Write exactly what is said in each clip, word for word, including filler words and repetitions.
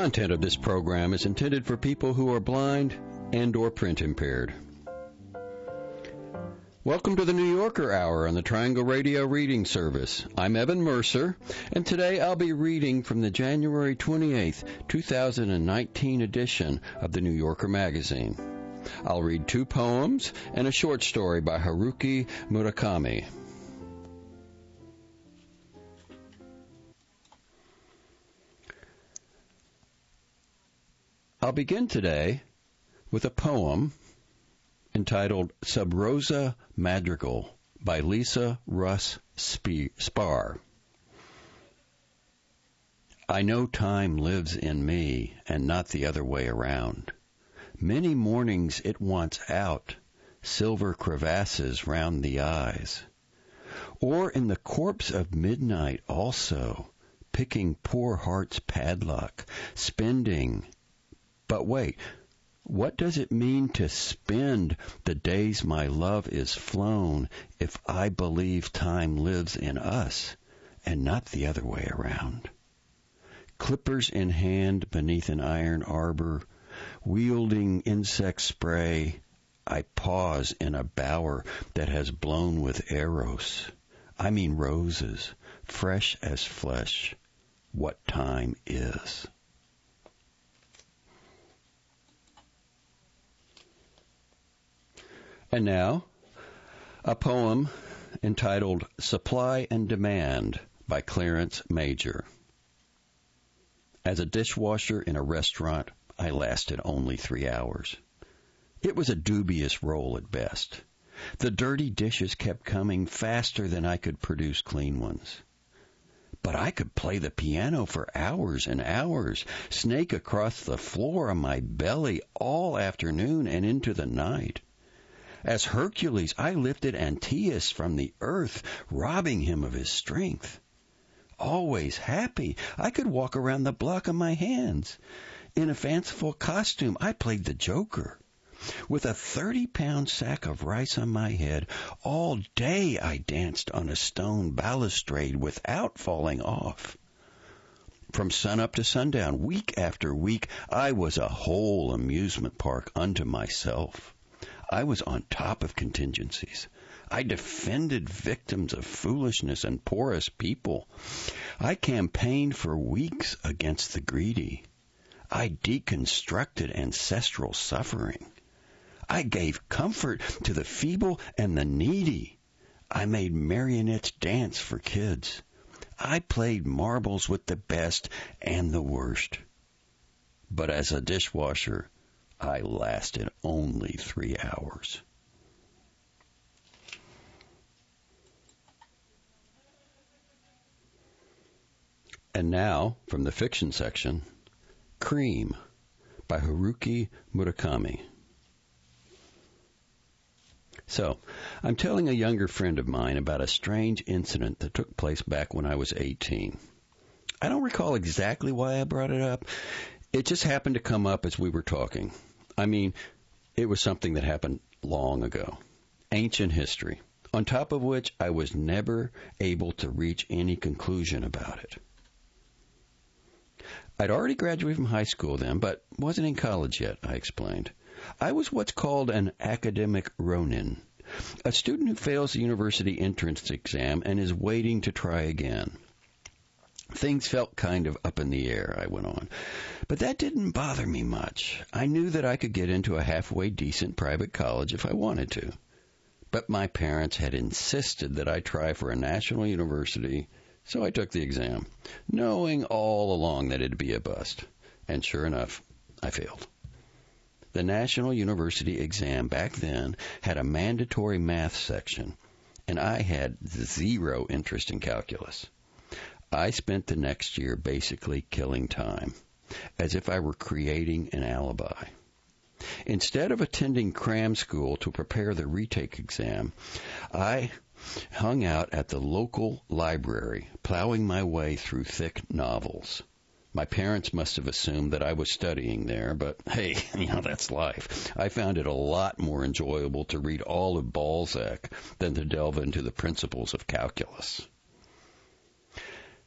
content of this program is intended for people who are blind and or print impaired. Welcome to the New Yorker Hour on the Triangle Radio Reading Service. I'm Evan Mercer, and today I'll be reading from the January twenty-eighth, two thousand nineteen edition of the New Yorker magazine. I'll read two poems and a short story by Haruki Murakami. I'll begin today with a poem entitled Sub Rosa Madrigal by Lisa Russ Spar. I know time lives in me and not the other way around. Many mornings it wants out, silver crevasses round the eyes. Or in the corpse of midnight also, picking poor heart's padlock, spending. But wait, what does it mean to spend the days my love is flown if I believe time lives in us and not the other way around? Clippers in hand beneath an iron arbor, wielding insect spray, I pause in a bower that has blown with eros. I mean roses, fresh as flesh. What time is. And now, a poem entitled Supply and Demand by Clarence Major. As a dishwasher in a restaurant, I lasted only three hours. It was a dubious role at best. The dirty dishes kept coming faster than I could produce clean ones. But I could play the piano for hours and hours, snake across the floor on my belly all afternoon and into the night. As Hercules, I lifted Antaeus from the earth, robbing him of his strength. Always happy, I could walk around the block on my hands. In a fanciful costume, I played the Joker. With a thirty-pound sack of rice on my head, all day I danced on a stone balustrade without falling off. From sunup to sundown, week after week, I was a whole amusement park unto myself. I was on top of contingencies. I defended victims of foolishness and porous people. I campaigned for weeks against the greedy. I deconstructed ancestral suffering. I gave comfort to the feeble and the needy. I made marionettes dance for kids. I played marbles with the best and the worst. But as a dishwasher, I lasted only three hours. And now, from the fiction section, Cream by Haruki Murakami. So, I'm telling a younger friend of mine about a strange incident that took place back when I was eighteen. I don't recall exactly why I brought it up. It just happened to come up as we were talking. I mean, it was something that happened long ago. Ancient history, on top of which I was never able to reach any conclusion about it. I'd already graduated from high school then, but wasn't in college yet, I explained. I was what's called an academic ronin, a student who fails the university entrance exam and is waiting to try again. Things felt kind of up in the air, I went on. But that didn't bother me much. I knew that I could get into a halfway decent private college if I wanted to. But my parents had insisted that I try for a national university, so I took the exam, knowing all along that it'd be a bust. And sure enough, I failed. The National University exam back then had a mandatory math section, and I had zero interest in calculus. I spent the next year basically killing time, as if I were creating an alibi. Instead of attending cram school to prepare the retake exam, I hung out at the local library, plowing my way through thick novels. My parents must have assumed that I was studying there, but hey, you know, that's life. I found it a lot more enjoyable to read all of Balzac than to delve into the principles of calculus.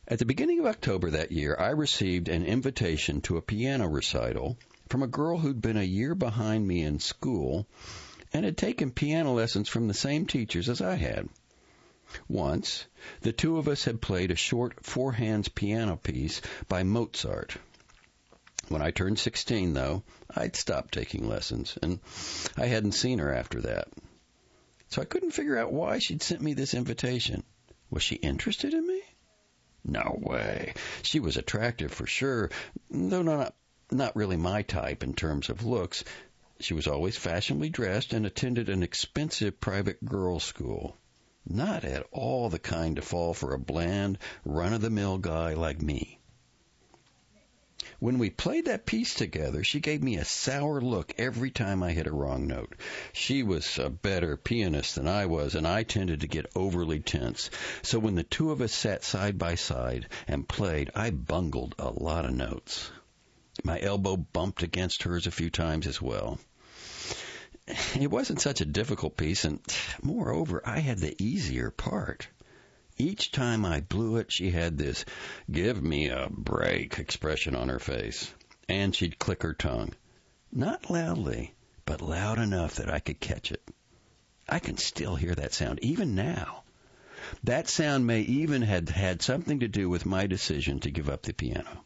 At the beginning of October that year, I received an invitation to a piano recital from a girl who'd been a year behind me in school and had taken piano lessons from the same teachers as I had. Once, the two of us had played a short four-hands piano piece by Mozart. When I turned sixteen, though, I'd stopped taking lessons, and I hadn't seen her after that. So I couldn't figure out why she'd sent me this invitation. Was she interested in me? No way. She was attractive for sure, though not, not really my type in terms of looks. She was always fashionably dressed and attended an expensive private girls' school. Not at all the kind to fall for a bland, run-of-the-mill guy like me. When we played that piece together, she gave me a sour look every time I hit a wrong note. She was a better pianist than I was, and I tended to get overly tense. So when the two of us sat side by side and played, I bungled a lot of notes. My elbow bumped against hers a few times as well. It wasn't such a difficult piece, and moreover, I had the easier part. Each time I blew it, she had this "give me a break" expression on her face, and she'd click her tongue. Not loudly, but loud enough that I could catch it. I can still hear that sound, even now. That sound may even have had something to do with my decision to give up the piano.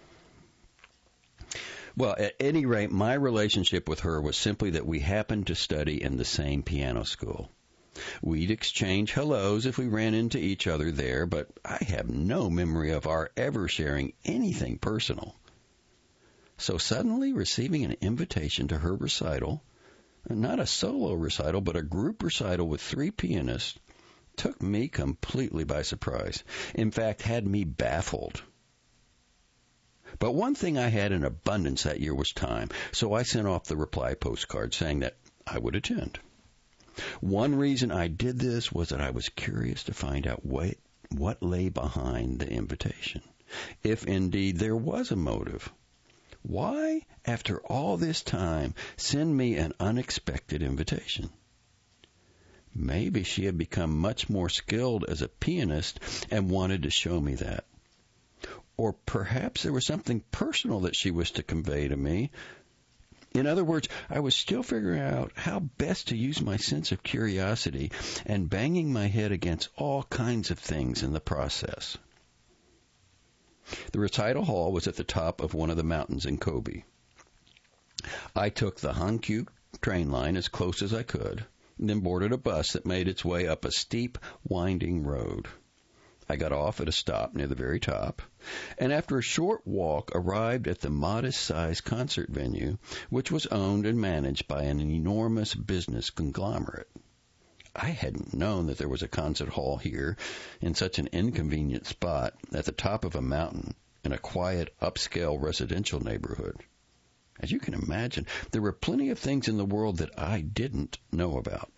Well, at any rate, my relationship with her was simply that we happened to study in the same piano school. We'd exchange hellos if we ran into each other there, but I have no memory of our ever sharing anything personal. So suddenly receiving an invitation to her recital, not a solo recital, but a group recital with three pianists, took me completely by surprise. In fact, had me baffled. But one thing I had in abundance that year was time, so I sent off the reply postcard saying that I would attend. One reason I did this was that I was curious to find out what, what lay behind the invitation, if indeed there was a motive. Why, after all this time, send me an unexpected invitation? Maybe she had become much more skilled as a pianist and wanted to show me that. Or perhaps there was something personal that she was to convey to me. In other words, I was still figuring out how best to use my sense of curiosity and banging my head against all kinds of things in the process. The recital hall was at the top of one of the mountains in Kobe. I took the Hankyu train line as close as I could, and then boarded a bus that made its way up a steep, winding road. I got off at a stop near the very top, and after a short walk arrived at the modest-sized concert venue, which was owned and managed by an enormous business conglomerate. I hadn't known that there was a concert hall here in such an inconvenient spot at the top of a mountain in a quiet, upscale residential neighborhood. As you can imagine, there were plenty of things in the world that I didn't know about.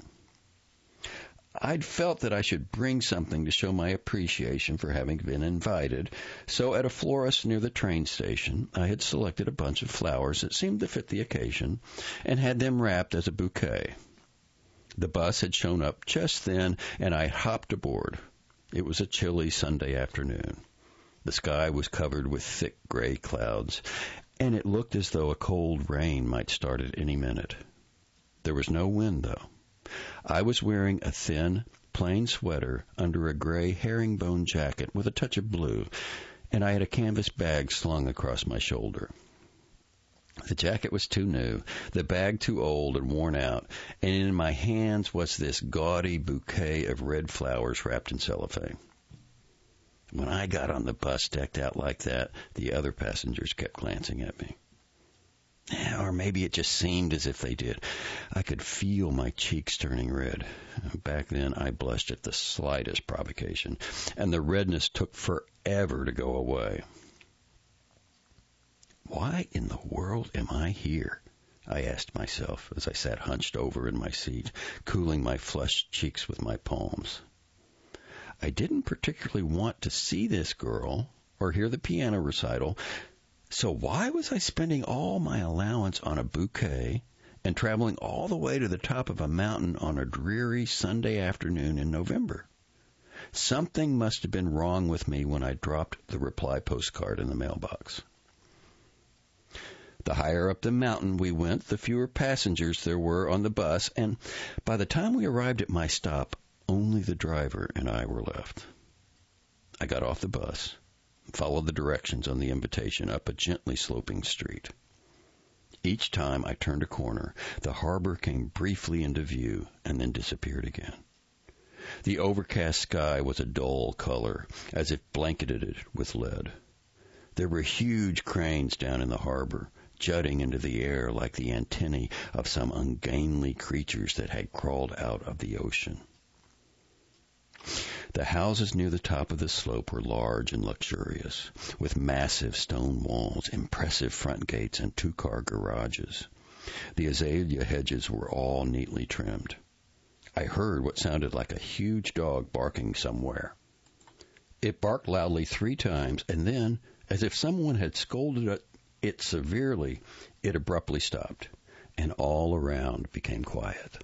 I'd felt that I should bring something to show my appreciation for having been invited, so at a florist near the train station, I had selected a bunch of flowers that seemed to fit the occasion and had them wrapped as a bouquet. The bus had shown up just then, and I hopped aboard. It was a chilly Sunday afternoon. The sky was covered with thick gray clouds, and it looked as though a cold rain might start at any minute. There was no wind, though. I was wearing a thin, plain sweater under a gray herringbone jacket with a touch of blue, and I had a canvas bag slung across my shoulder. The jacket was too new, the bag too old and worn out, and in my hands was this gaudy bouquet of red flowers wrapped in cellophane. When I got on the bus decked out like that, the other passengers kept glancing at me. Or maybe it just seemed as if they did. I could feel my cheeks turning red. Back then, I blushed at the slightest provocation, and the redness took forever to go away. Why in the world am I here? I asked myself as I sat hunched over in my seat, cooling my flushed cheeks with my palms. I didn't particularly want to see this girl or hear the piano recital, so why was I spending all my allowance on a bouquet and traveling all the way to the top of a mountain on a dreary Sunday afternoon in November? Something must have been wrong with me when I dropped the reply postcard in the mailbox. The higher up the mountain we went, the fewer passengers there were on the bus, and by the time we arrived at my stop, only the driver and I were left. I got off the bus, followed the directions on the invitation up a gently sloping street. Each time I turned a corner, the harbor came briefly into view and then disappeared again. The overcast sky was a dull color, as if blanketed with lead. There were huge cranes down in the harbor, jutting into the air like the antennae of some ungainly creatures that had crawled out of the ocean. The houses near the top of the slope were large and luxurious, with massive stone walls, impressive front gates, and two-car garages. The azalea hedges were all neatly trimmed. I heard what sounded like a huge dog barking somewhere. It barked loudly three times, and then, as if someone had scolded it severely, it abruptly stopped, and all around became quiet.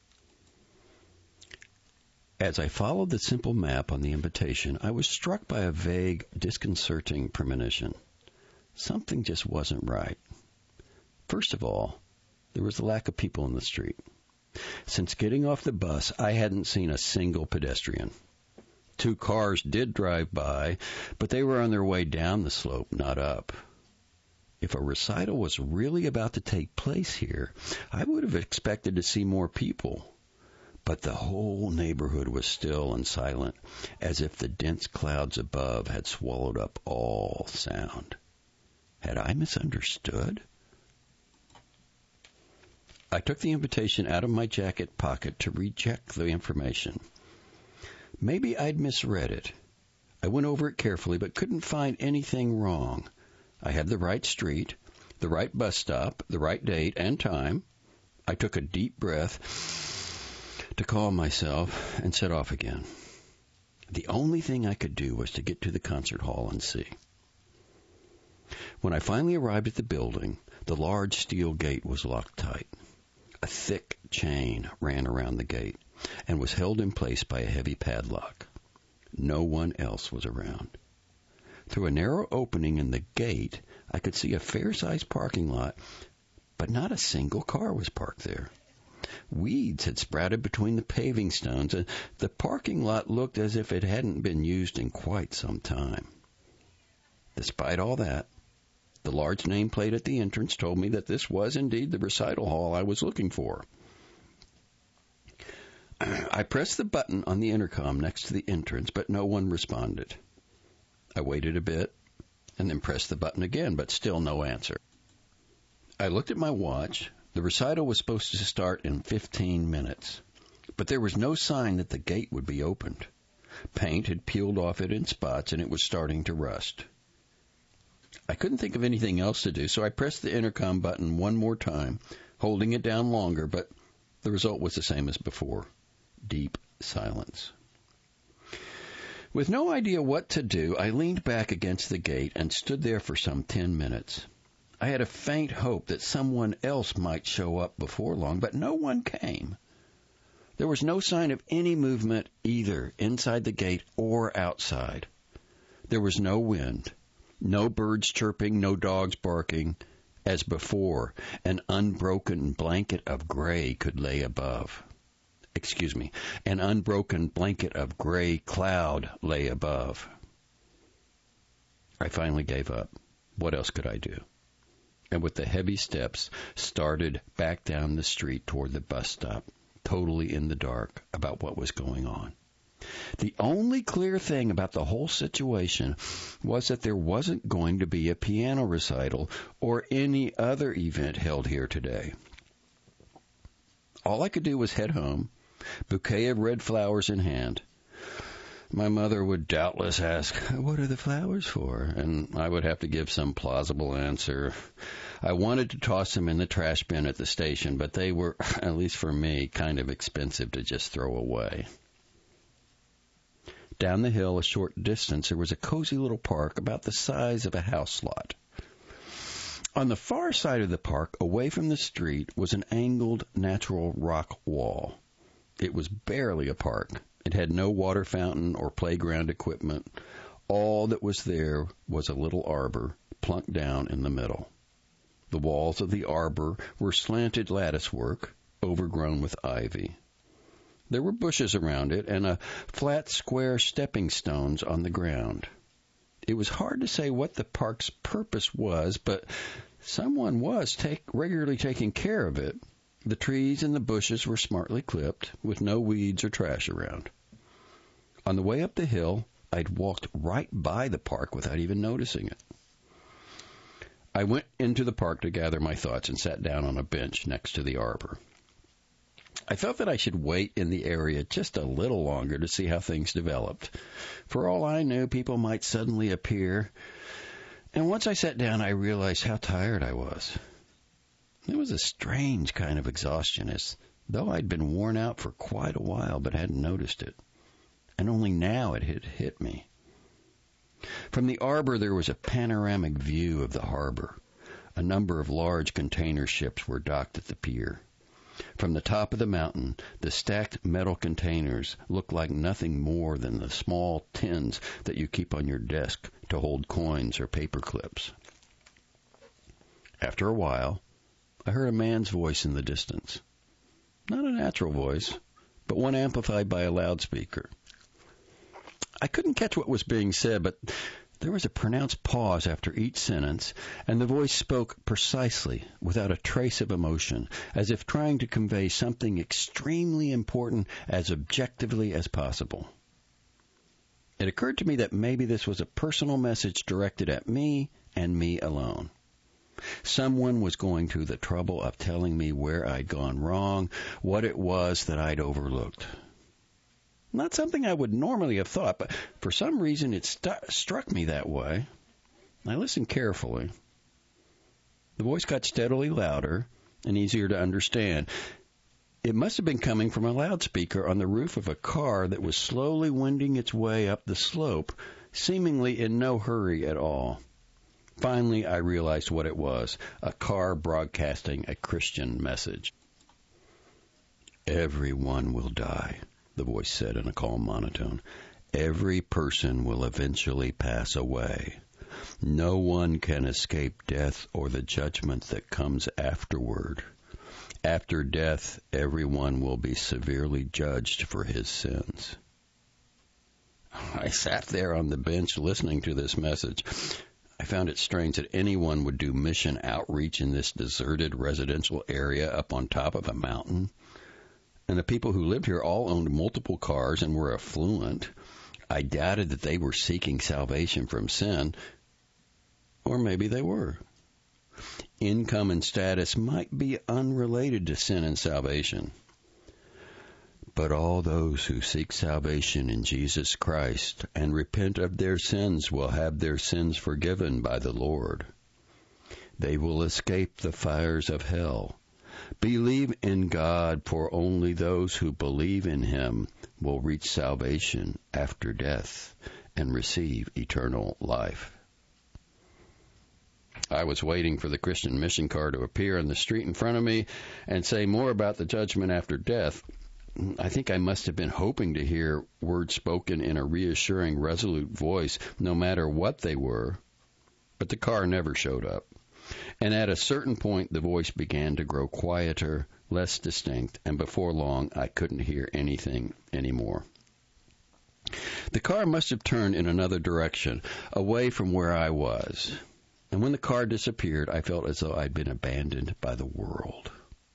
As I followed the simple map on the invitation, I was struck by a vague, disconcerting premonition. Something just wasn't right. First of all, there was the lack of people in the street. Since getting off the bus, I hadn't seen a single pedestrian. Two cars did drive by, but they were on their way down the slope, not up. If a recital was really about to take place here, I would have expected to see more people. But the whole neighborhood was still and silent, as if the dense clouds above had swallowed up all sound. Had I misunderstood? I took the invitation out of my jacket pocket to recheck the information. Maybe I'd misread it. I went over it carefully, but couldn't find anything wrong. I had the right street, the right bus stop, the right date and time. I took a deep breath to calm myself and set off again. The only thing I could do was to get to the concert hall and see. When I finally arrived at the building, the large steel gate was locked tight. A thick chain ran around the gate and was held in place by a heavy padlock. No one else was around. Through a narrow opening in the gate, I could see a fair-sized parking lot, but not a single car was parked there. Weeds had sprouted between the paving stones, and the parking lot looked as if it hadn't been used in quite some time. Despite all that, the large nameplate at the entrance told me that this was indeed the recital hall I was looking for. I pressed the button on the intercom next to the entrance, but no one responded. I waited a bit and then pressed the button again, but still no answer. I looked at my watch. The recital was supposed to start in fifteen minutes, but there was no sign that the gate would be opened. Paint had peeled off it in spots, and it was starting to rust. I couldn't think of anything else to do, so I pressed the intercom button one more time, holding it down longer, but the result was the same as before. Deep silence. With no idea what to do, I leaned back against the gate and stood there for some ten minutes. I had a faint hope that someone else might show up before long, but no one came. There was no sign of any movement either inside the gate or outside. There was no wind, no birds chirping, no dogs barking. As before, an unbroken blanket of gray could lay above. Excuse me, an unbroken blanket of gray cloud lay above. I finally gave up. What else could I do? And with the heavy steps, started back down the street toward the bus stop, totally in the dark about what was going on. The only clear thing about the whole situation was that there wasn't going to be a piano recital or any other event held here today. All I could do was head home, bouquet of red flowers in hand. My mother would doubtless ask, "What are the flowers for?" And I would have to give some plausible answer. I wanted to toss them in the trash bin at the station, but they were, at least for me, kind of expensive to just throw away. Down the hill, a short distance, there was a cozy little park about the size of a house lot. On the far side of the park, away from the street, was an angled natural rock wall. It was barely a park. It had no water fountain or playground equipment. All that was there was a little arbor plunked down in the middle. The walls of the arbor were slanted latticework, overgrown with ivy. There were bushes around it and a flat square stepping stones on the ground. It was hard to say what the park's purpose was, but someone was take, regularly taking care of it. The trees and the bushes were smartly clipped, with no weeds or trash around. On the way up the hill, I'd walked right by the park without even noticing it. I went into the park to gather my thoughts and sat down on a bench next to the arbor. I felt that I should wait in the area just a little longer to see how things developed. For all I knew, people might suddenly appear. And once I sat down, I realized how tired I was. It was a strange kind of exhaustion, as though I'd been worn out for quite a while but hadn't noticed it. And only now it had hit me. From the arbor, there was a panoramic view of the harbor. A number of large container ships were docked at the pier. From the top of the mountain, the stacked metal containers looked like nothing more than the small tins that you keep on your desk to hold coins or paper clips. After a while, I heard a man's voice in the distance. Not a natural voice, but one amplified by a loudspeaker. I couldn't catch what was being said, but there was a pronounced pause after each sentence, and the voice spoke precisely, without a trace of emotion, as if trying to convey something extremely important as objectively as possible. It occurred to me that maybe this was a personal message directed at me and me alone. Someone was going through the trouble of telling me where I'd gone wrong, what it was that I'd overlooked. Not something I would normally have thought, but for some reason it st- struck me that way. I listened carefully. The voice got steadily louder and easier to understand. It must have been coming from a loudspeaker on the roof of a car that was slowly wending its way up the slope, seemingly in no hurry at all. Finally, I realized what it was, a car broadcasting a Christian message. Everyone will die, the voice said in a calm monotone. Every person will eventually pass away. No one can escape death or the judgment that comes afterward. After death, everyone will be severely judged for his sins. I sat there on the bench listening to this message. I found it strange that anyone would do mission outreach in this deserted residential area up on top of a mountain. And the people who lived here all owned multiple cars and were affluent. I doubted that they were seeking salvation from sin, or maybe they were. Income and status might be unrelated to sin and salvation. But all those who seek salvation in Jesus Christ and repent of their sins will have their sins forgiven by the Lord. They will escape the fires of hell. Believe in God, for only those who believe in Him will reach salvation after death and receive eternal life. I was waiting for the Christian mission car to appear on the street in front of me and say more about the judgment after death. I think I must have been hoping to hear words spoken in a reassuring, resolute voice, no matter what they were. But the car never showed up. And at a certain point, the voice began to grow quieter, less distinct, and before long, I couldn't hear anything anymore. The car must have turned in another direction, away from where I was. And when the car disappeared, I felt as though I'd been abandoned by the world.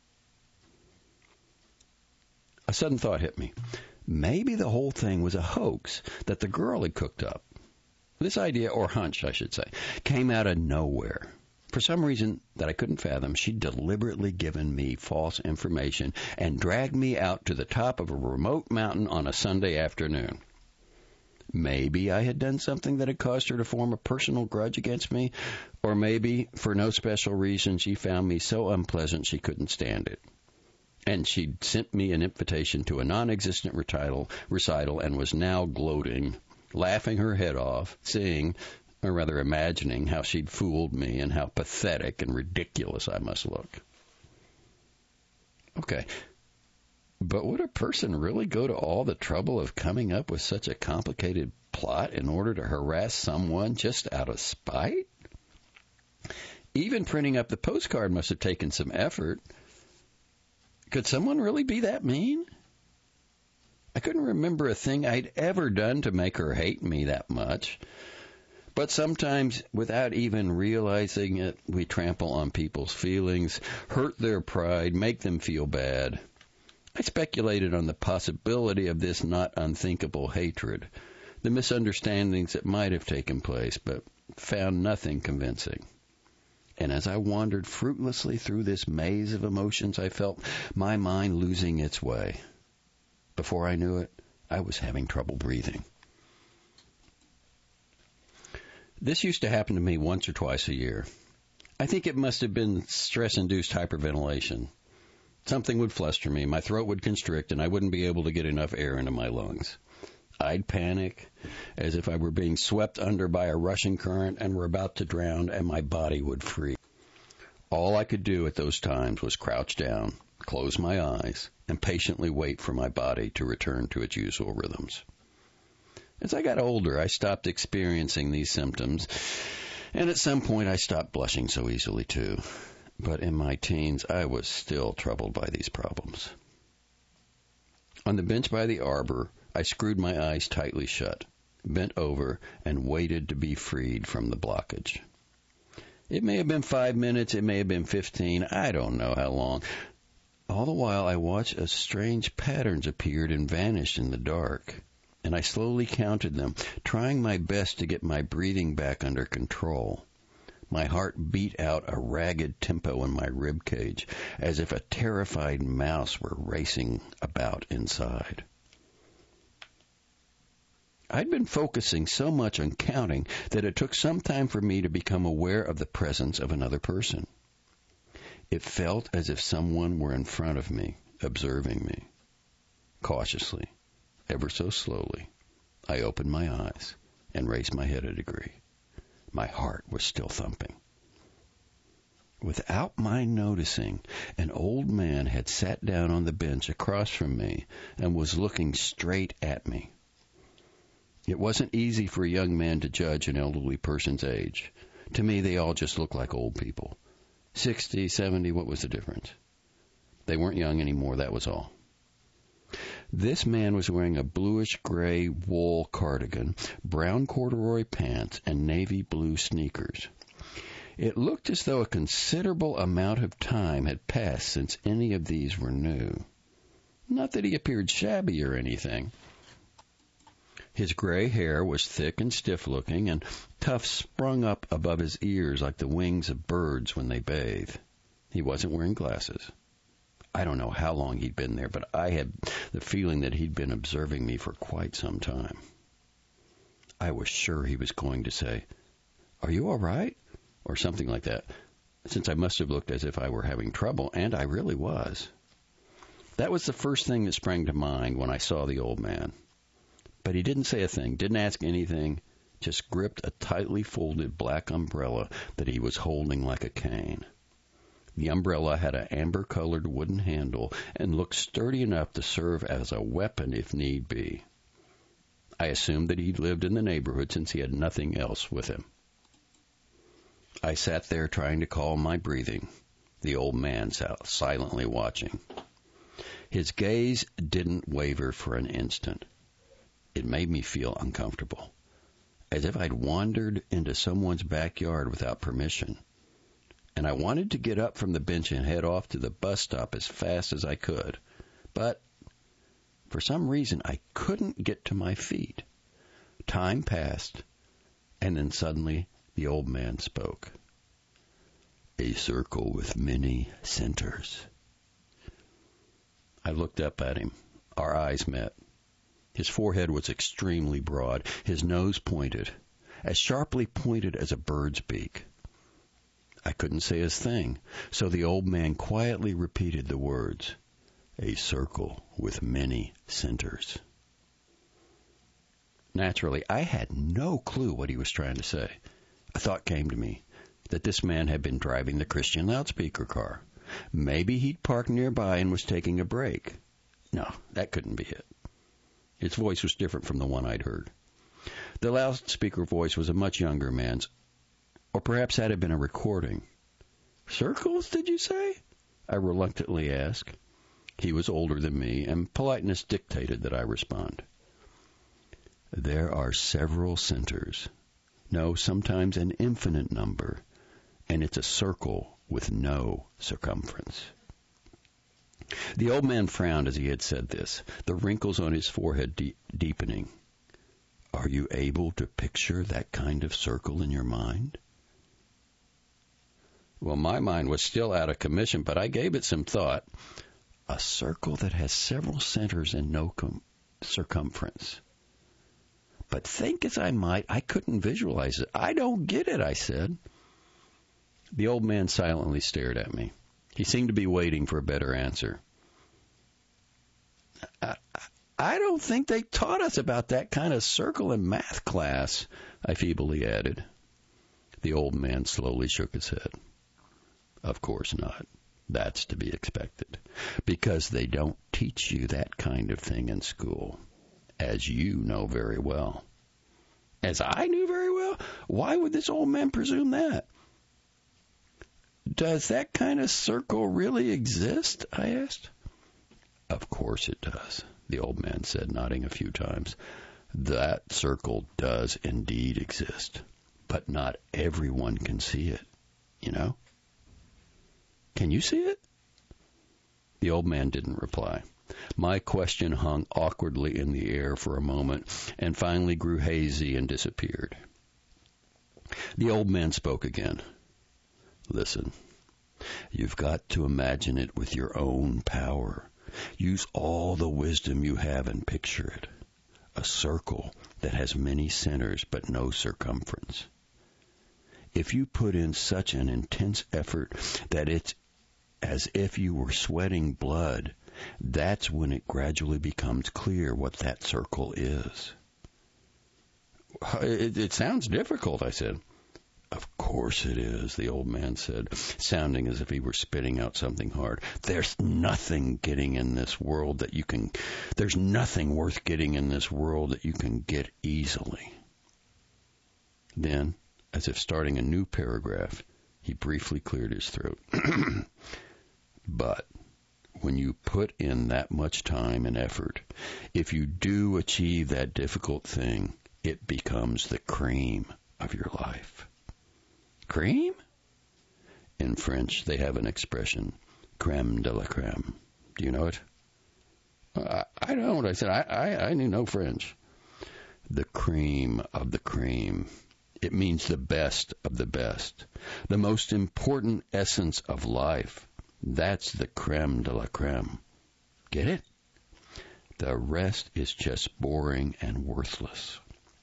A sudden thought hit me. Maybe the whole thing was a hoax that the girl had cooked up. This idea, or hunch, I should say, came out of nowhere. For some reason that I couldn't fathom, she'd deliberately given me false information and dragged me out to the top of a remote mountain on a Sunday afternoon. Maybe I had done something that had caused her to form a personal grudge against me, or maybe, for no special reason, she found me so unpleasant she couldn't stand it. And she'd sent me an invitation to a non-existent recital, recital and was now gloating, laughing her head off, seeing, or rather imagining, how she'd fooled me and how pathetic and ridiculous I must look. Okay, But would a person really go to all the trouble of coming up with such a complicated plot in order to harass someone just out of spite? Even printing up the postcard must have taken some effort. Could someone really be that mean? I couldn't remember a thing I'd ever done to make her hate me that much. But sometimes, without even realizing it, we trample on people's feelings, hurt their pride, make them feel bad. I speculated on the possibility of this not unthinkable hatred, the misunderstandings that might have taken place, but found nothing convincing. And as I wandered fruitlessly through this maze of emotions, I felt my mind losing its way. Before I knew it, I was having trouble breathing. This used to happen to me once or twice a year. I think it must have been stress-induced hyperventilation. Something would fluster me, my throat would constrict, and I wouldn't be able to get enough air into my lungs. I'd panic, as if I were being swept under by a rushing current and were about to drown, and my body would freeze. All I could do at those times was crouch down, close my eyes, and patiently wait for my body to return to its usual rhythms. As I got older, I stopped experiencing these symptoms, and at some point I stopped blushing so easily too. But in my teens, I was still troubled by these problems. On the bench by the arbor, I screwed my eyes tightly shut, bent over, and waited to be freed from the blockage. It may have been five minutes, it may have been fifteen, I don't know how long. All the while, I watched as strange patterns appeared and vanished in the dark, and I slowly counted them, trying my best to get my breathing back under control. My heart beat out a ragged tempo in my rib cage, as if a terrified mouse were racing about inside. I'd been focusing so much on counting that it took some time for me to become aware of the presence of another person. It felt as if someone were in front of me, observing me. Cautiously, ever so slowly, I opened my eyes and raised my head a degree. My heart was still thumping. Without my noticing, an old man had sat down on the bench across from me and was looking straight at me. It wasn't easy for a young man to judge an elderly person's age. To me, they all just looked like old people. Sixty, seventy, what was the difference? They weren't young anymore, that was all. This man was wearing a bluish-gray wool cardigan, brown corduroy pants, and navy blue sneakers. It looked as though a considerable amount of time had passed since any of these were new. Not that he appeared shabby or anything. His gray hair was thick and stiff-looking, and tufts sprung up above his ears like the wings of birds when they bathe. He wasn't wearing glasses. I don't know how long he'd been there, but I had the feeling that he'd been observing me for quite some time. I was sure he was going to say, "Are you all right?" or something like that, since I must have looked as if I were having trouble, and I really was. That was the first thing that sprang to mind when I saw the old man. But he didn't say a thing, didn't ask anything, just gripped a tightly folded black umbrella that he was holding like a cane. The umbrella had an amber-colored wooden handle and looked sturdy enough to serve as a weapon if need be. I assumed that he'd lived in the neighborhood since he had nothing else with him. I sat there trying to calm my breathing, the old man sat silently watching. His gaze didn't waver for an instant. It made me feel uncomfortable, as if I'd wandered into someone's backyard without permission. And I wanted to get up from the bench and head off to the bus stop as fast as I could. But for some reason, I couldn't get to my feet. Time passed, and then suddenly the old man spoke. "A circle with many centers." I looked up at him. Our eyes met. His forehead was extremely broad, his nose pointed, as sharply pointed as a bird's beak. I couldn't say a thing, so the old man quietly repeated the words, "A circle with many centers." Naturally, I had no clue what he was trying to say. A thought came to me that this man had been driving the Christian loudspeaker car. Maybe he'd parked nearby and was taking a break. No, that couldn't be it. Its voice was different from the one I'd heard. The loudspeaker voice was a much younger man's, or perhaps that had been a recording. Circles, did you say? I reluctantly asked. He was older than me, and politeness dictated that I respond. There are several centers. No, sometimes an infinite number, and it's a circle with no circumference. The old man frowned as he had said this, the wrinkles on his forehead de- deepening. Are you able to picture that kind of circle in your mind? Well, my mind was still out of commission, but I gave it some thought. A circle that has several centers and no com- circumference. But think as I might, I couldn't visualize it. I don't get it, I said. The old man silently stared at me. He seemed to be waiting for a better answer. I, I don't think they taught us about that kind of circle in math class, I feebly added. The old man slowly shook his head. Of course not. That's to be expected, because they don't teach you that kind of thing in school, as you know very well. As I knew very well? Why would this old man presume that? Does that kind of circle really exist? I asked. Of course it does, the old man said, nodding a few times. That circle does indeed exist, but not everyone can see it, you know? Can you see it? The old man didn't reply. My question hung awkwardly in the air for a moment and finally grew hazy and disappeared. The old man spoke again. Listen, you've got to imagine it with your own power. Use all the wisdom you have and picture it. A circle that has many centers but no circumference. If you put in such an intense effort that it's as if you were sweating blood, that's when it gradually becomes clear what that circle is. It, it sounds difficult, I said. Of course it is, the old man said, sounding as if he were spitting out something hard. There's nothing getting in this world that you can, there's nothing worth getting in this world that you can get easily. Then, as if starting a new paragraph, he briefly cleared his throat. But when you put in that much time and effort, if you do achieve that difficult thing, it becomes the cream of your life. Cream? In French, they have an expression, crème de la crème. Do you know it? I, I don't. I said, I, I, I knew no French. The cream of the cream. It means the best of the best. The most important essence of life. That's the crème de la crème. Get it? The rest is just boring and worthless.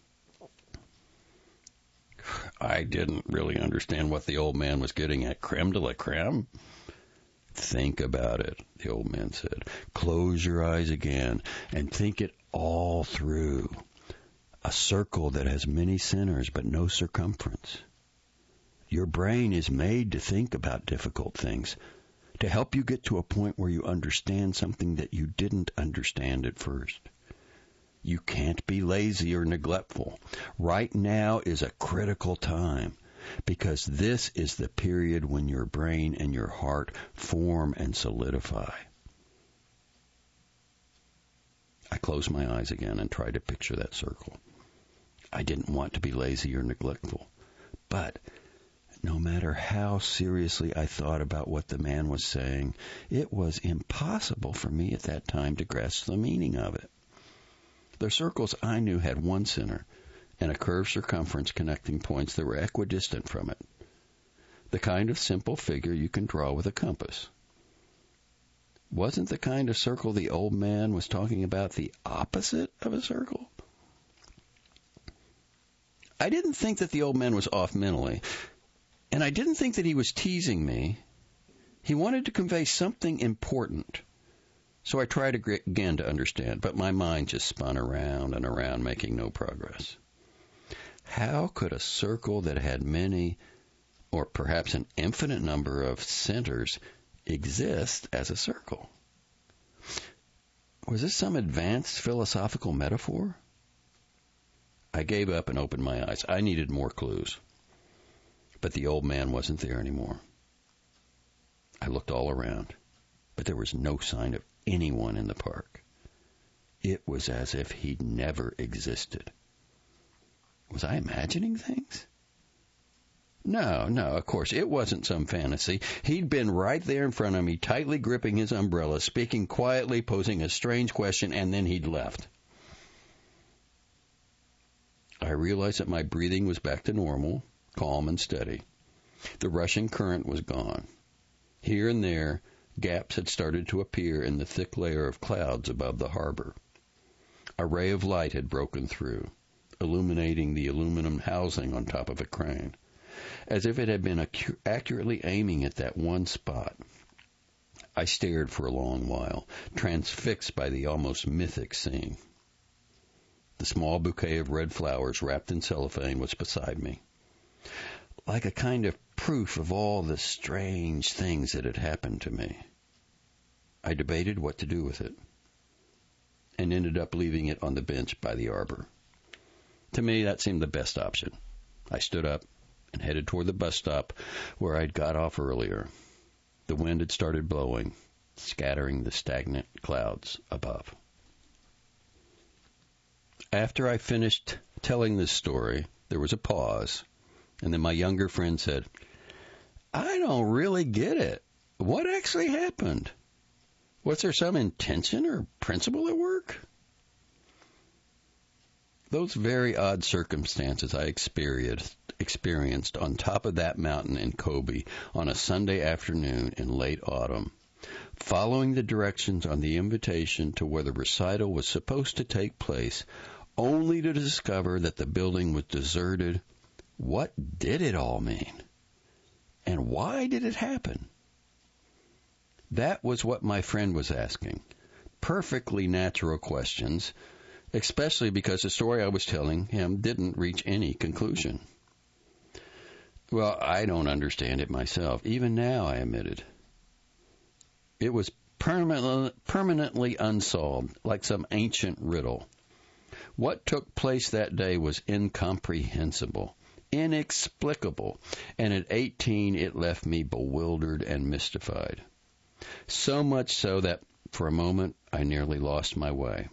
I didn't really understand what the old man was getting at. Crème de la crème? Think about it, the old man said. Close your eyes again and think it all through. A circle that has many centers but no circumference. Your brain is made to think about difficult things, to help you get to a point where you understand something that you didn't understand at first. You can't be lazy or neglectful. Right now is a critical time, because this is the period when your brain and your heart form and solidify. I closed my eyes again and tried to picture that circle. I didn't want to be lazy or neglectful, but no matter how seriously I thought about what the man was saying, it was impossible for me at that time to grasp the meaning of it. The circles I knew had one center and a curved circumference connecting points that were equidistant from it. The kind of simple figure you can draw with a compass. Wasn't the kind of circle the old man was talking about the opposite of a circle? I didn't think that the old man was off mentally. And I didn't think that he was teasing me. He wanted to convey something important. So I tried again to understand, but my mind just spun around and around, making no progress. How could a circle that had many, or perhaps an infinite number of centers, exist as a circle? Was this some advanced philosophical metaphor? I gave up and opened my eyes. I needed more clues. But the old man wasn't there anymore. I looked all around, but there was no sign of anyone in the park. It was as if he'd never existed. Was I imagining things? No, no, of course, it wasn't some fantasy. He'd been right there in front of me, tightly gripping his umbrella, speaking quietly, posing a strange question, and then he'd left. I realized that my breathing was back to normal, calm and steady. The rushing current was gone. Here and there, gaps had started to appear in the thick layer of clouds above the harbor. A ray of light had broken through, illuminating the aluminum housing on top of a crane, as if it had been ac- accurately aiming at that one spot. I stared for a long while, transfixed by the almost mythic scene. The small bouquet of red flowers wrapped in cellophane was beside me, like a kind of proof of all the strange things that had happened to me. I debated what to do with it, and ended up leaving it on the bench by the arbor. To me, that seemed the best option. I stood up and headed toward the bus stop where I'd got off earlier. The wind had started blowing, scattering the stagnant clouds above. After I finished telling this story, there was a pause, and then my younger friend said, "I don't really get it. What actually happened? Was there some intention or principle at work?" Those very odd circumstances I experienced, experienced on top of that mountain in Kobe on a Sunday afternoon in late autumn, following the directions on the invitation to where the recital was supposed to take place, only to discover that the building was deserted. What did it all mean? And why did it happen? That was what my friend was asking. Perfectly natural questions, especially because the story I was telling him didn't reach any conclusion. Well, I don't understand it myself. Even now, I admitted. It was permanently, permanently unsolved, like some ancient riddle. What took place that day was incomprehensible, inexplicable, and at eighteen it left me bewildered and mystified. So much so that, for a moment, I nearly lost my way.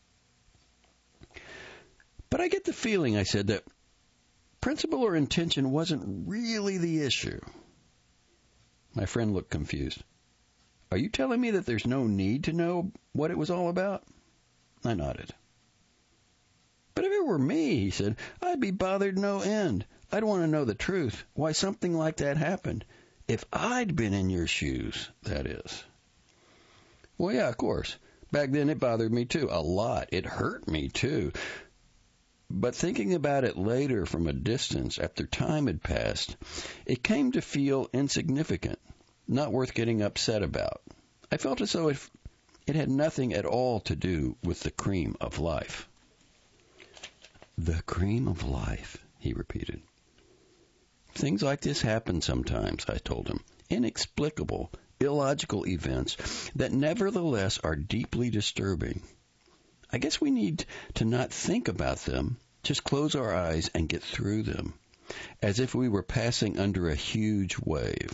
But I get the feeling, I said, that principle or intention wasn't really the issue. My friend looked confused. Are you telling me that there's no need to know what it was all about? I nodded. But if it were me, he said, I'd be bothered no end. I'd want to know the truth, why something like that happened. If I'd been in your shoes, that is. Well, yeah, of course. Back then it bothered me too, a lot. It hurt me too. But thinking about it later from a distance, after time had passed, it came to feel insignificant, not worth getting upset about. I felt as though it, it had nothing at all to do with the cream of life. The cream of life, he repeated. Things like this happen sometimes, I told him. Inexplicable, illogical events that nevertheless are deeply disturbing. I guess we need to not think about them, just close our eyes and get through them, as if we were passing under a huge wave.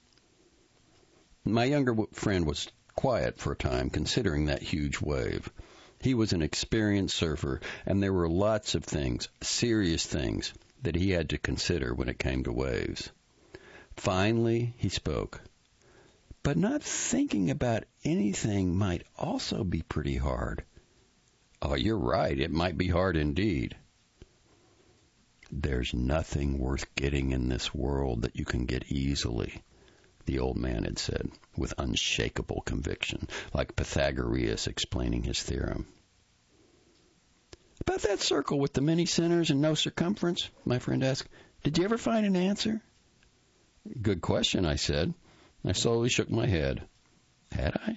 My younger friend was quiet for a time, considering that huge wave. He was an experienced surfer, and there were lots of things, serious things, that he had to consider when it came to waves. Finally, he spoke. But not thinking about anything might also be pretty hard. Oh, you're right. It might be hard indeed. There's nothing worth getting in this world that you can get easily, the old man had said, with unshakable conviction, like Pythagoras explaining his theorem. About that circle with the many centers and no circumference, my friend asked, did you ever find an answer? Good question, I said. I slowly shook my head. Had I?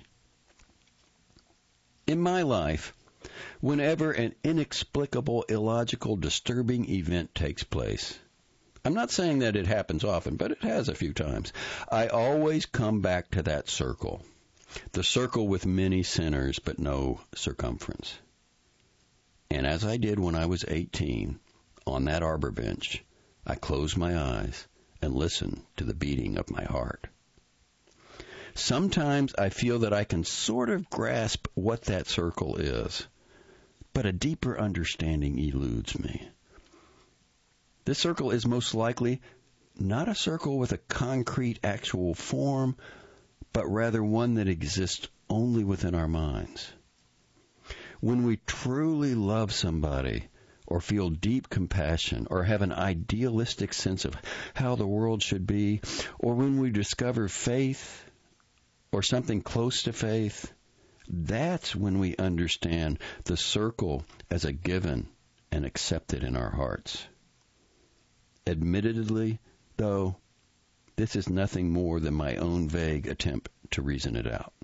In my life, whenever an inexplicable, illogical, disturbing event takes place, I'm not saying that it happens often, but it has a few times, I always come back to that circle. The circle with many centers but no circumference. And as I did when I was eighteen, on that arbor bench, I closed my eyes and listened to the beating of my heart. Sometimes I feel that I can sort of grasp what that circle is, but a deeper understanding eludes me. This circle is most likely not a circle with a concrete actual form, but rather one that exists only within our minds. When we truly love somebody, or feel deep compassion, or have an idealistic sense of how the world should be, or when we discover faith, or something close to faith, that's when we understand the circle as a given and accept it in our hearts. Admittedly, though, this is nothing more than my own vague attempt to reason it out.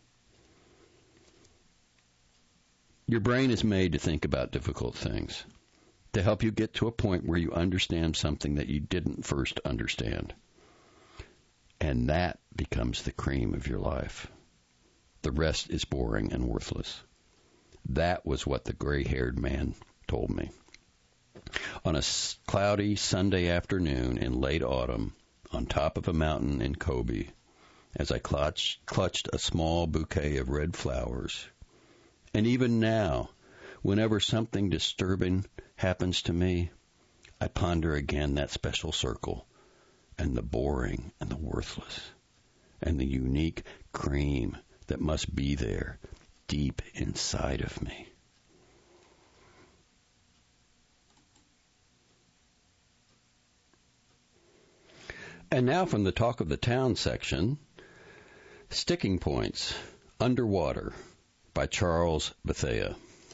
Your brain is made to think about difficult things, to help you get to a point where you understand something that you didn't first understand. And that becomes the cream of your life. The rest is boring and worthless. That was what the gray-haired man told me. On a cloudy Sunday afternoon in late autumn, on top of a mountain in Kobe, as I clutched, clutched a small bouquet of red flowers. And even now, whenever something disturbing happens to me, I ponder again that special circle, and the boring and the worthless, and the unique cream that must be there deep inside of me. And now from the Talk of the Town section, Sticking Points, Underwater, by Charles Bethea.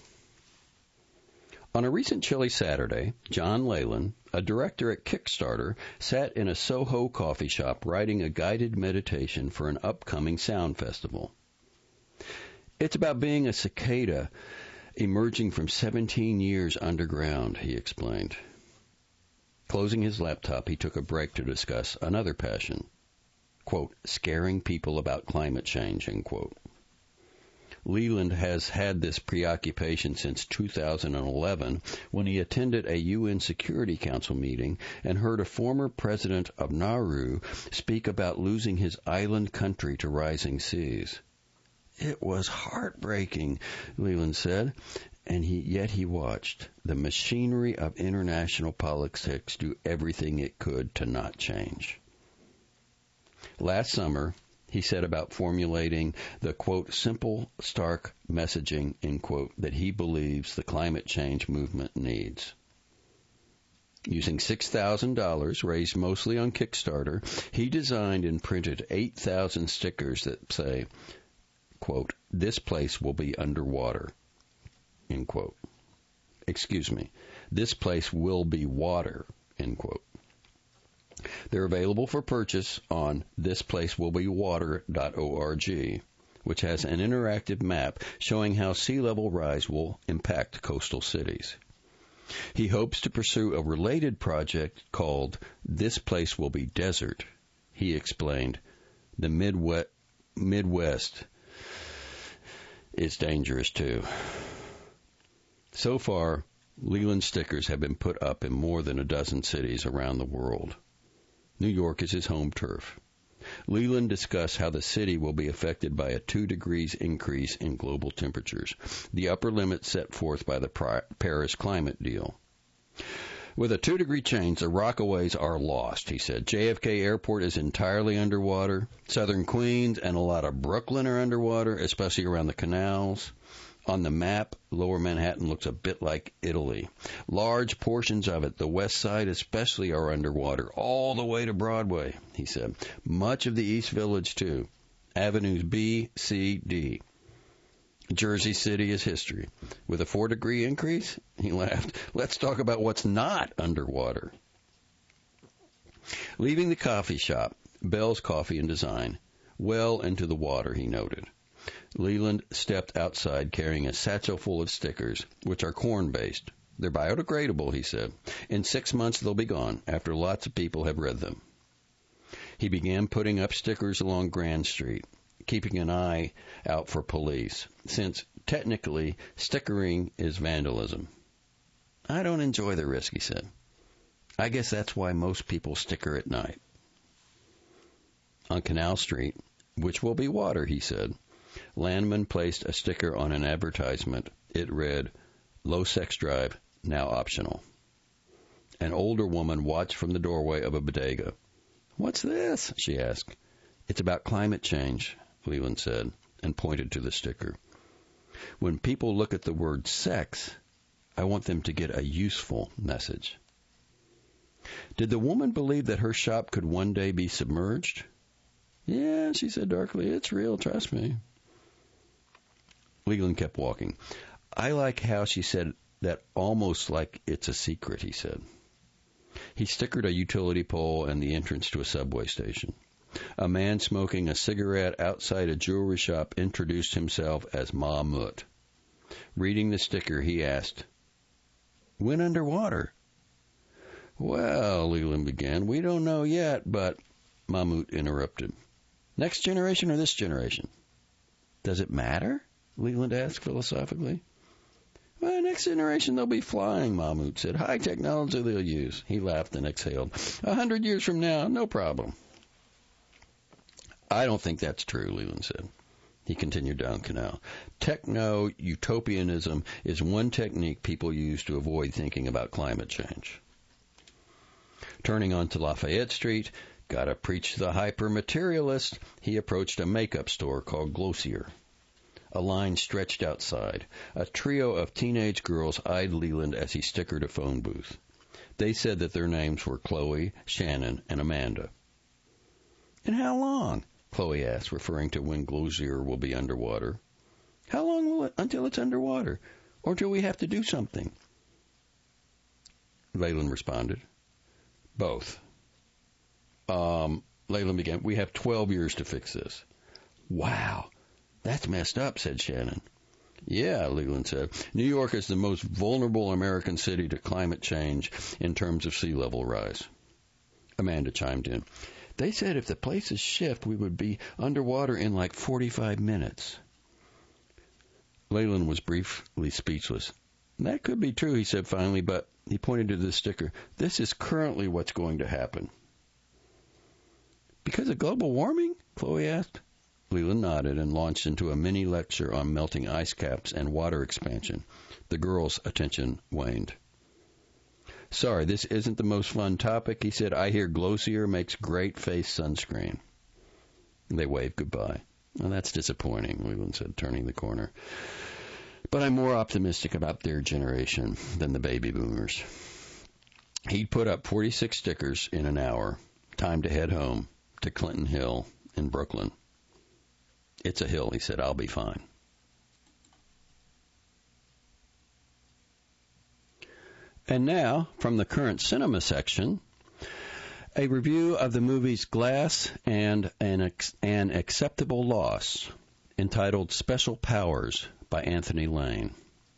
On a recent chilly Saturday, John Leyland, a director at Kickstarter, sat in a Soho coffee shop writing a guided meditation for an upcoming sound festival. It's about being a cicada emerging from seventeen years underground, he explained. Closing his laptop, he took a break to discuss another passion, quote, scaring people about climate change, end quote. Leland has had this preoccupation since two thousand eleven when he attended a U N Security Council meeting and heard a former president of Nauru speak about losing his island country to rising seas. It was heartbreaking, Leland said, and he, yet he watched the machinery of international politics do everything it could to not change. Last summer, he said about formulating the, quote, simple, stark messaging, end quote, that he believes the climate change movement needs. Using six thousand dollars raised mostly on Kickstarter, he designed and printed eight thousand stickers that say, quote, this place will be underwater, end quote. Excuse me, this place will be water, end quote. They're available for purchase on this place will be water dot org, which has an interactive map showing how sea level rise will impact coastal cities. He hopes to pursue a related project called This Place Will Be Desert. He explained, the Midwest, Midwest is dangerous too. So far, Leland stickers have been put up in more than a dozen cities around the world. New York is his home turf. Leland discussed how the city will be affected by a two degrees increase in global temperatures, the upper limit set forth by the Paris climate deal. With a two-degree change, the Rockaways are lost, he said. J F K Airport is entirely underwater. Southern Queens and a lot of Brooklyn are underwater, especially around the canals. On the map, Lower Manhattan looks a bit like Italy. Large portions of it, the west side especially, are underwater, all the way to Broadway, he said. Much of the East Village, too. Avenues B, C, D. Jersey City is history. With a four-degree increase, he laughed, let's talk about what's not underwater. Leaving the coffee shop, Bell's Coffee and Design, well into the water, he noted. Leland stepped outside carrying a satchel full of stickers, which are corn-based. They're biodegradable, he said. In six months they'll be gone, after lots of people have read them. He began putting up stickers along Grand Street. keeping an eye out for police, since technically stickering is vandalism. I don't enjoy the risk, he said. I guess that's why most people sticker at night. On Canal Street, which will be water, he said, Landman placed a sticker on an advertisement. It read, "Low sex drive, now optional." An older woman watched from the doorway of a bodega. "What's this?" she asked. "It's about climate change," Leland said, and pointed to the sticker. "When people look at the word sex, I want them to get a useful message." Did the woman believe that her shop could one day be submerged? "Yeah," she said darkly, "it's real, trust me." Leland kept walking. "I like how she said that almost like it's a secret," he said. He stickered a utility pole and the entrance to a subway station. A man smoking a cigarette outside a jewelry shop introduced himself as Mahmoud. Reading the sticker, he asked, "When underwater?" "Well," Leland began, "we don't know yet, but..." Mahmoud interrupted. "Next generation or this generation?" "Does it matter?" Leland asked philosophically. "Well, next generation they'll be flying," Mahmoud said. "High technology they'll use." He laughed and exhaled. "A hundred years from now, no problem." "I don't think that's true," Leland said. He continued down Canal. "Techno-utopianism is one technique people use to avoid thinking about climate change." Turning onto Lafayette Street, gotta preach to the hyper-materialist, he approached a makeup store called Glossier. A line stretched outside. A trio of teenage girls eyed Leland as he stickered a phone booth. They said that their names were Chloe, Shannon, and Amanda. "And how long?" Chloe asked, referring to when Glossier will be underwater. "How long will it until it's underwater? Or till we have to do something?" Leland responded. "Both." Um, Leland began, "We have twelve years to fix this." "Wow. That's messed up," said Shannon. "Yeah," Leland said. "New York is the most vulnerable American city to climate change in terms of sea level rise." Amanda chimed in. "They said if the places shift, we would be underwater in like forty-five minutes. Leland was briefly speechless. "That could be true," he said finally, but he pointed to the sticker. "This is currently what's going to happen." "Because of global warming?" Chloe asked. Leland nodded and launched into a mini lecture on melting ice caps and water expansion. The girls' attention waned. "Sorry, this isn't the most fun topic," he said. "I hear Glossier makes great face sunscreen." They waved goodbye. "Well, that's disappointing," Leland said, turning the corner. "But I'm more optimistic about their generation than the baby boomers." He'd put up forty-six stickers in an hour. Time to head home to Clinton Hill in Brooklyn. "It's a hill," he said. "I'll be fine." And now, from the current cinema section, a review of the movies Glass and An, Ex- An Acceptable Loss, entitled Special Powers by Anthony Lane.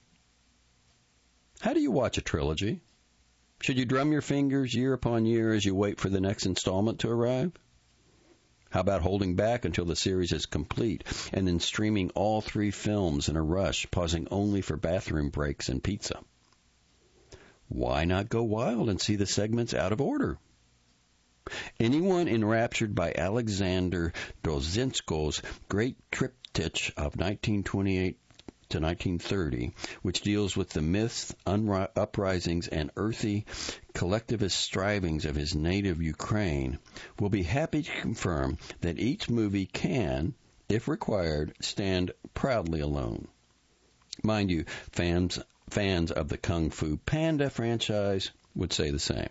How do you watch a trilogy? Should you drum your fingers year upon year as you wait for the next installment to arrive? How about holding back until the series is complete and then streaming all three films in a rush, pausing only for bathroom breaks and pizza? Why not go wild and see the segments out of order? Anyone enraptured by Alexander Dozhensko's great triptych of nineteen twenty-eight to nineteen thirty, which deals with the myths, unri- uprisings, and earthy collectivist strivings of his native Ukraine, will be happy to confirm that each movie can, if required, stand proudly alone. Mind you, fans, fans of the Kung Fu Panda franchise would say the same.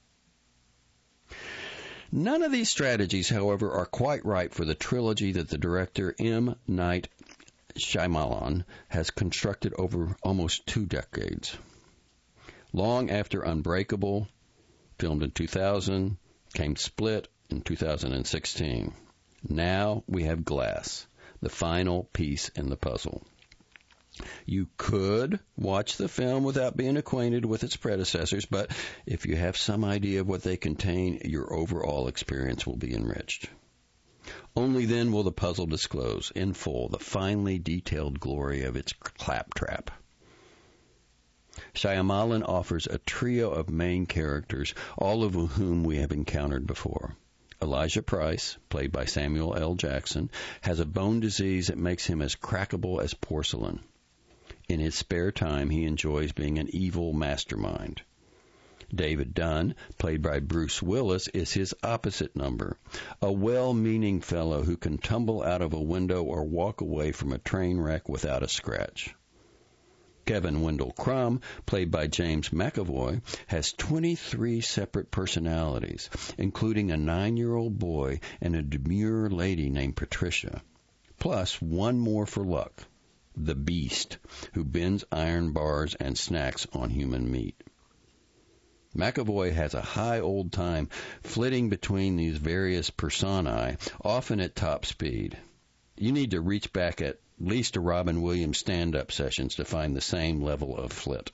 None of these strategies, however, are quite right for the trilogy that the director M. Night Shyamalan has constructed over almost two decades. Long after Unbreakable, filmed in two thousand, came Split in two thousand sixteen. Now we have Glass, the final piece in the puzzle. You could watch the film without being acquainted with its predecessors, but if you have some idea of what they contain, your overall experience will be enriched. Only then will the puzzle disclose in full the finely detailed glory of its claptrap. Shyamalan offers a trio of main characters, all of whom we have encountered before. Elijah Price, played by Samuel L. Jackson, has a bone disease that makes him as crackable as porcelain. In his spare time, he enjoys being an evil mastermind. David Dunn, played by Bruce Willis, is his opposite number, a well-meaning fellow who can tumble out of a window or walk away from a train wreck without a scratch. Kevin Wendell Crumb, played by James McAvoy, has twenty-three separate personalities, including a nine-year-old boy and a demure lady named Patricia, plus one more for luck, the Beast, who bends iron bars and snacks on human meat. McAvoy has a high old time flitting between these various personae, often at top speed. You need to reach back at least to Robin Williams stand-up sessions to find the same level of flit.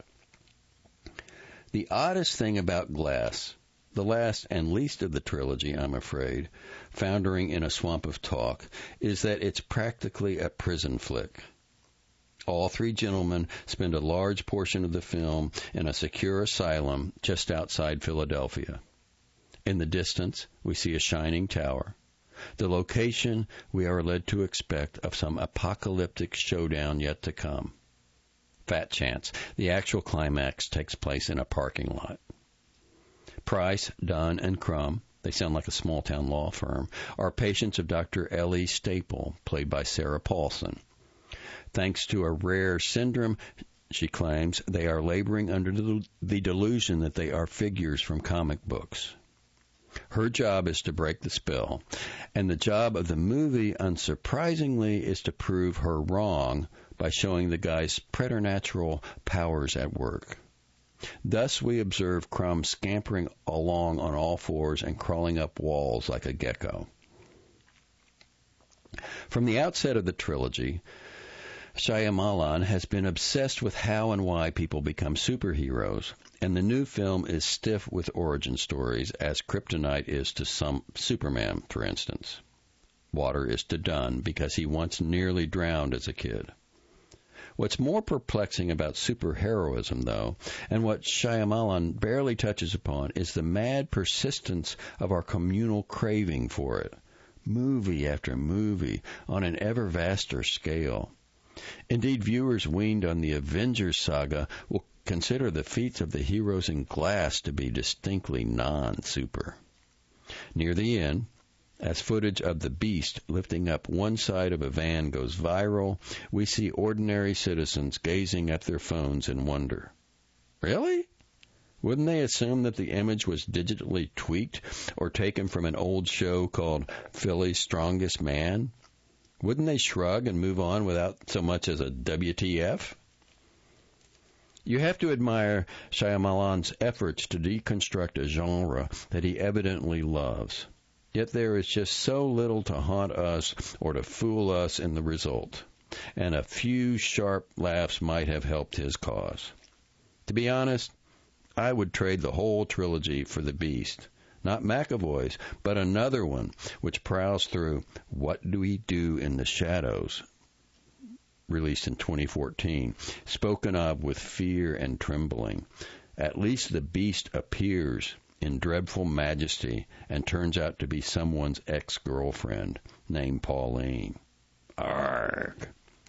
The oddest thing about Glass, the last and least of the trilogy, I'm afraid, foundering in a swamp of talk, is that it's practically a prison flick. All three gentlemen spend a large portion of the film in a secure asylum just outside Philadelphia. In the distance, we see a shining tower. The location we are led to expect of some apocalyptic showdown yet to come. Fat chance, the actual climax takes place in a parking lot. Price, Dunn, and Crumb, they sound like a small-town law firm, are patients of Doctor Ellie Staple, played by Sarah Paulson. Thanks to a rare syndrome, she claims, they are laboring under the delusion that they are figures from comic books. Her job is to break the spell, and the job of the movie, unsurprisingly, is to prove her wrong by showing the guy's preternatural powers at work. Thus we observe Crumb scampering along on all fours and crawling up walls like a gecko. From the outset of the trilogy, Shyamalan has been obsessed with how and why people become superheroes, and the new film is stiff with origin stories, as kryptonite is to some Superman, for instance. Water is to Dunn because he once nearly drowned as a kid. What's more perplexing about superheroism, though, and what Shyamalan barely touches upon, is the mad persistence of our communal craving for it, movie after movie, on an ever vaster scale. Indeed, viewers weaned on the Avengers saga will consider the feats of the heroes in Glass to be distinctly non-super. Near the end, as footage of the Beast lifting up one side of a van goes viral, we see ordinary citizens gazing at their phones in wonder. Really? Wouldn't they assume that the image was digitally tweaked or taken from an old show called Philly's Strongest Man? Wouldn't they shrug and move on without so much as a W T F? You have to admire Shyamalan's efforts to deconstruct a genre that he evidently loves. Yet there is just so little to haunt us or to fool us in the result, and a few sharp laughs might have helped his cause. To be honest, I would trade the whole trilogy for The Beast. Not McAvoy's, but another one, which prowls through What Do We Do in the Shadows, released in twenty fourteen, spoken of with fear and trembling. At least the Beast appears in dreadful majesty and turns out to be someone's ex-girlfriend named Pauline. Arrgh.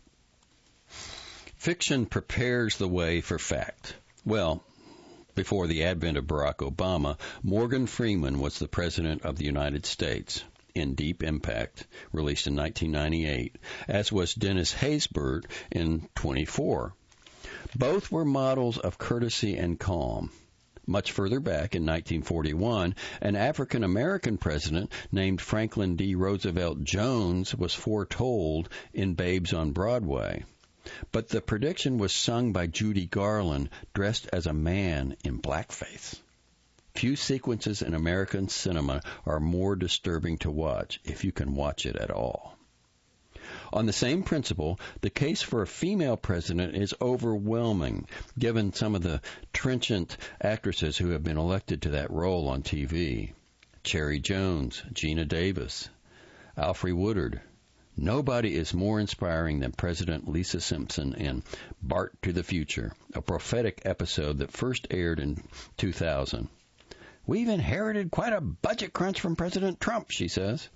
Fiction prepares the way for fact. Well, before the advent of Barack Obama, Morgan Freeman was the President of the United States in Deep Impact, released in nineteen ninety-eight, as was Dennis Haysbert in twenty-four. Both were models of courtesy and calm. Much further back in nineteen forty-one, an African-American president named Franklin D. Roosevelt Jones was foretold in Babes on Broadway. But the prediction was sung by Judy Garland, dressed as a man in blackface. Few sequences in American cinema are more disturbing to watch, if you can watch it at all. On the same principle, the case for a female president is overwhelming, given some of the trenchant actresses who have been elected to that role on T V. Cherry Jones, Gina Davis, Alfre Woodard. Nobody is more inspiring than President Lisa Simpson in Bart to the Future, a prophetic episode that first aired in two thousand. We've inherited quite a budget crunch from President Trump, she says.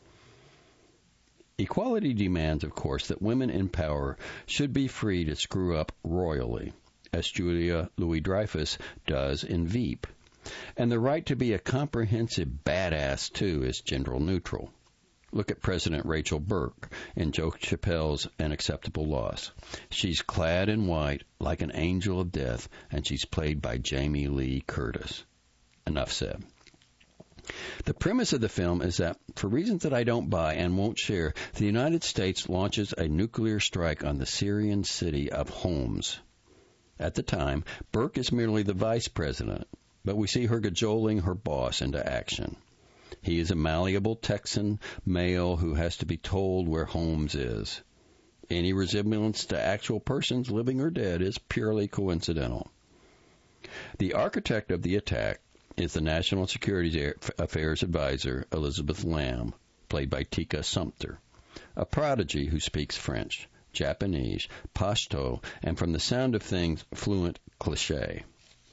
Equality demands, of course, that women in power should be free to screw up royally, as Julia Louis-Dreyfus does in Veep. And the right to be a comprehensive badass, too, is gender neutral. Look at President Rachel Burke in Joe Chappelle's An Acceptable Loss. She's clad in white like an angel of death, and she's played by Jamie Lee Curtis. Enough said. The premise of the film is that, for reasons that I don't buy and won't share, the United States launches a nuclear strike on the Syrian city of Homs. At the time, Burke is merely the vice president, but we see her cajoling her boss into action. He is a malleable Texan male who has to be told where Homs is. Any resemblance to actual persons, living or dead, is purely coincidental. The architect of the attack is the National Security Affairs Advisor, Elizabeth Lamb, played by Tika Sumpter, a prodigy who speaks French, Japanese, Pashto, and from the sound of things, fluent cliché.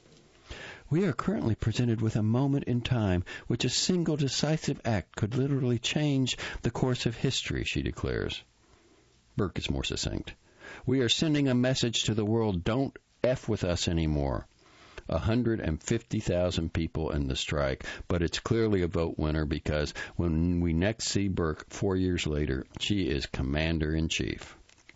We are currently presented with a moment in time which a single decisive act could literally change the course of history, she declares. Burke is more succinct. We are sending a message to the world, don't F with us anymore. one hundred fifty thousand people in the strike, but it's clearly a vote winner because when we next see Burke four years later, she is commander-in-chief.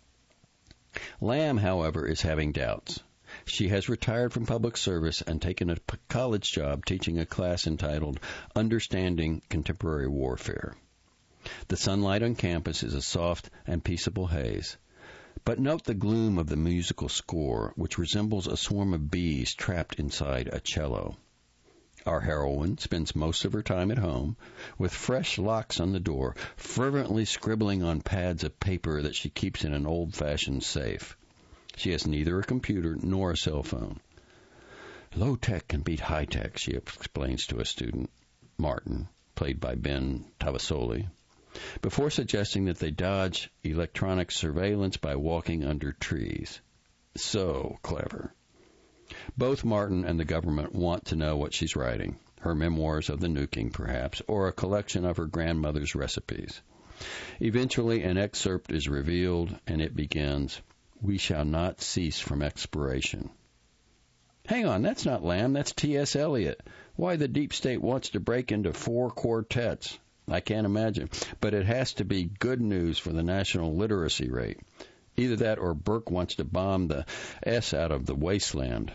Lamb, however, is having doubts. She has retired from public service and taken a college job teaching a class entitled Understanding Contemporary Warfare. The sunlight on campus is a soft and peaceable haze. But note the gloom of the musical score, which resembles a swarm of bees trapped inside a cello. Our heroine spends most of her time at home, with fresh locks on the door, fervently scribbling on pads of paper that she keeps in an old-fashioned safe. She has neither a computer nor a cell phone. Low-tech can beat high-tech, she explains to a student, Martin, played by Ben Tavasoli, before suggesting that they dodge electronic surveillance by walking under trees. So clever. Both Martin and the government want to know what she's writing, her memoirs of the nuking, perhaps, or a collection of her grandmother's recipes. Eventually, an excerpt is revealed, and it begins, "We shall not cease from exploration." Hang on, that's not Lamb, that's T S. Eliot. Why the deep state wants to break into four quartets, I can't imagine. But it has to be good news for the national literacy rate. Either that or Burke wants to bomb the S out of the wasteland.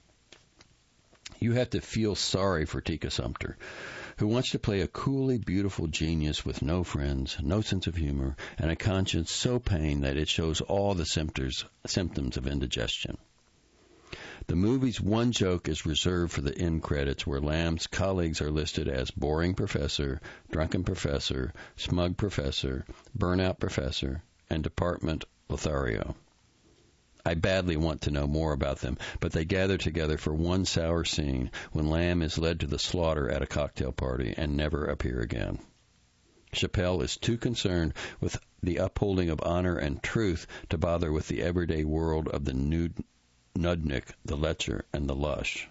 You have to feel sorry for Tika Sumpter, who wants to play a coolly beautiful genius with no friends, no sense of humor, and a conscience so pained that it shows all the symptoms, symptoms of indigestion. The movie's one joke is reserved for the end credits, where Lamb's colleagues are listed as boring professor, drunken professor, smug professor, burnout professor, and department Lothario. I badly want to know more about them, but they gather together for one sour scene when Lamb is led to the slaughter at a cocktail party and never appear again. Chappelle is too concerned with the upholding of honor and truth to bother with the everyday world of the nude Nudnik, the Lecher, and the Lush.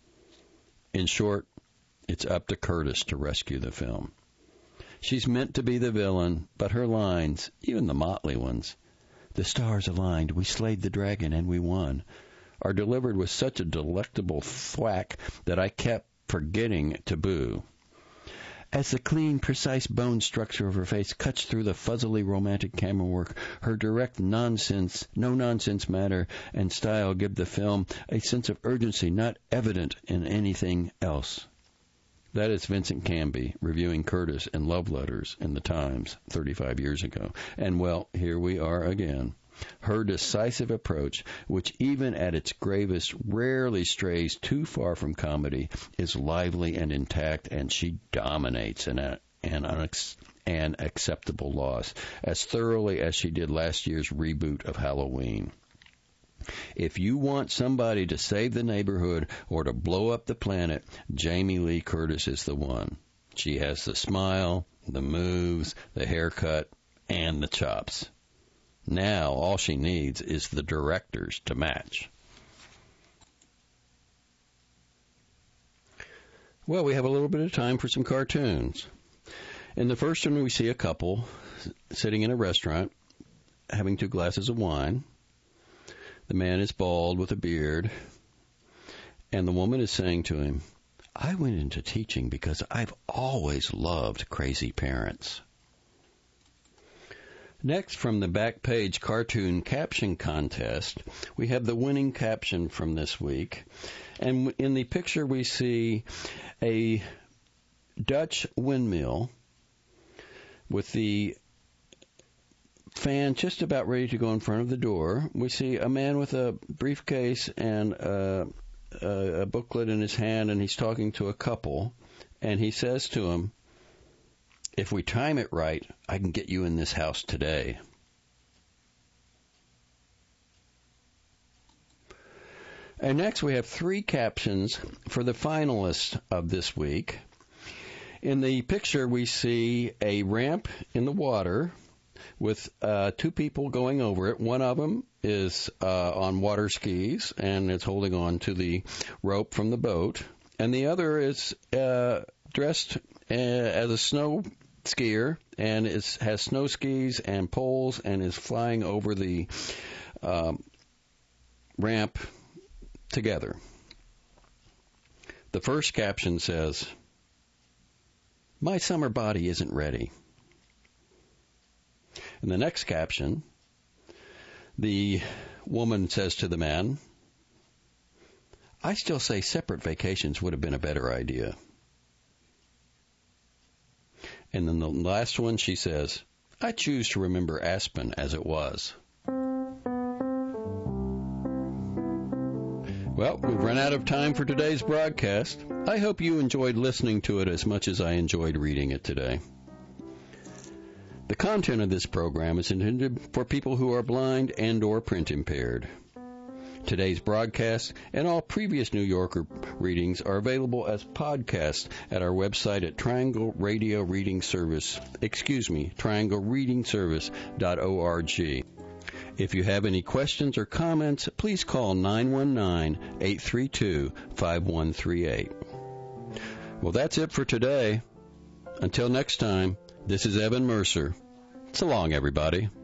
In short, it's up to Curtis to rescue the film. She's meant to be the villain, but her lines, even the motley ones, "The stars aligned, we slayed the dragon, and we won," are delivered with such a delectable thwack that I kept forgetting to boo. As the clean, precise bone structure of her face cuts through the fuzzily romantic camera work, her direct nonsense, no-nonsense manner and style give the film a sense of urgency not evident in anything else. That is Vincent Canby reviewing Curtis in Love Letters in the Times thirty-five years ago. And, well, here we are again. Her decisive approach, which even at its gravest rarely strays too far from comedy, is lively and intact, and she dominates an, an, unex, an acceptable loss as thoroughly as she did last year's reboot of Halloween. If you want somebody to save the neighborhood or to blow up the planet, Jamie Lee Curtis is the one. She has the smile, the moves, the haircut, and the chops. Now all she needs is the directors to match. Well, we have a little bit of time for some cartoons. In the first one, we see a couple sitting in a restaurant having two glasses of wine. The man is bald with a beard, and the woman is saying to him, I went into teaching because I've always loved crazy parents. Next, from the back page cartoon caption contest, we have the winning caption from this week. And in the picture, we see a Dutch windmill with the fan just about ready to go in front of the door. We see a man with a briefcase and a, a, a booklet in his hand, and he's talking to a couple. And he says to him, if we time it right, I can get you in this house today. And next we have three captions for the finalists of this week. In the picture we see a ramp in the water with uh, two people going over it. One of them is uh, on water skis and is holding on to the rope from the boat. And the other is uh, dressed uh, as a snow skier and is, has snow skis and poles and is flying over the um, ramp together. The first caption says, my summer body isn't ready. In the next caption, the woman says to the man, I still say separate vacations would have been a better idea. And then the last one, she says, I choose to remember Aspen as it was. Well, we've run out of time for today's broadcast. I hope you enjoyed listening to it as much as I enjoyed reading it today. The content of this program is intended for people who are blind and or print impaired. Today's broadcast and all previous New Yorker readings are available as podcasts at our website at Triangle Radio Reading Service, excuse me, triangle reading service dot org. If you have any questions or comments, please call nine one nine, eight three two, five one three eight. Well, that's it for today. Until next time, this is Evan Mercer. So long, everybody.